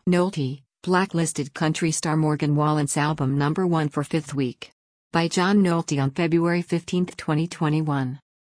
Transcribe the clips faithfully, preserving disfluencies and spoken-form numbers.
Nolte, blacklisted country star Morgan Wallen's album number one for fifth week. By John Nolte on February fifteenth, twenty twenty-one.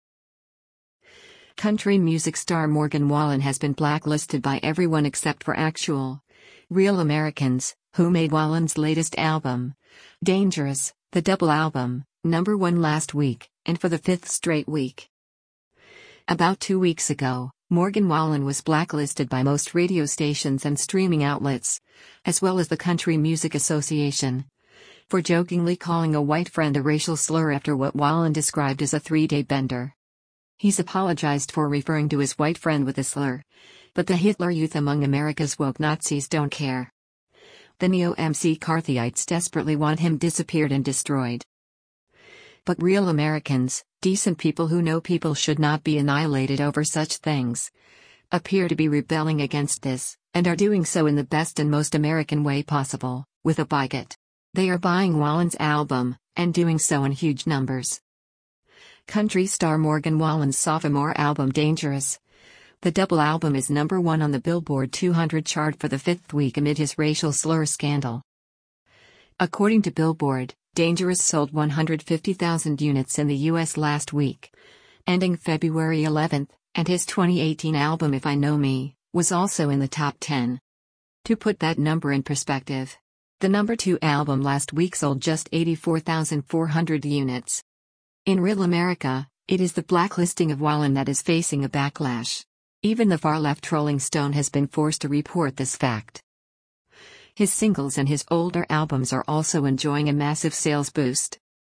Country music star Morgan Wallen has been blacklisted by everyone except for actual, real Americans, who made Wallen's latest album, Dangerous, the double album, number one last week, and for the fifth straight week. About two weeks ago, Morgan Wallen was blacklisted by most radio stations and streaming outlets, as well as the Country Music Association, for jokingly calling a white friend a racial slur after what Wallen described as a three-day bender. He's apologized for referring to his white friend with a slur, but the Hitler Youth among America's woke Nazis don't care. The neo-M C Carthyites desperately want him disappeared and destroyed. But real Americans, decent people who know people should not be annihilated over such things, appear to be rebelling against this, and are doing so in the best and most American way possible, with a boycott. They are buying Wallen's album, and doing so in huge numbers. Country star Morgan Wallen's sophomore album Dangerous, the double album, is number one on the Billboard two hundred chart for the fifth week amid his racial slur scandal. According to Billboard, Dangerous sold one hundred fifty thousand units in the U S last week, ending February eleventh, and his twenty eighteen album If I Know Me was also in the top ten. To put that number in perspective, the number two album last week sold just eighty-four thousand four hundred units. In real America, it is the blacklisting of Wallen that is facing a backlash. Even the far-left Rolling Stone has been forced to report this fact. His singles and his older albums are also enjoying a massive sales boost.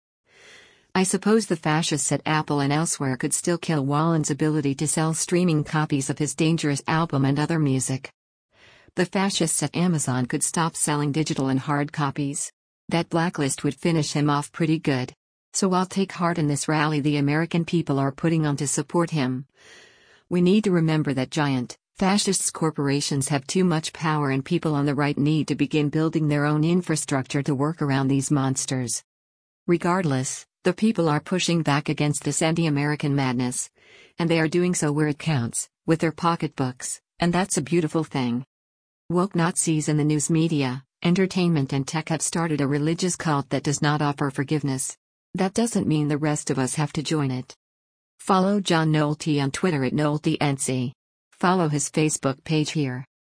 I suppose the fascists at Apple and elsewhere could still kill Wallen's ability to sell streaming copies of his Dangerous album and other music. The fascists at Amazon could stop selling digital and hard copies. That blacklist would finish him off pretty good. So I'll take heart in this rally the American people are putting on to support him. We need to remember that giant, fascist corporations have too much power, and people on the right need to begin building their own infrastructure to work around these monsters. Regardless, the people are pushing back against this anti-American madness. And they are doing so where it counts, with their pocketbooks, and that's a beautiful thing. Woke Nazis in the news media, entertainment and tech have started a religious cult that does not offer forgiveness. That doesn't mean the rest of us have to join it. Follow John Nolte on Twitter at NolteNC. Follow his Facebook page here.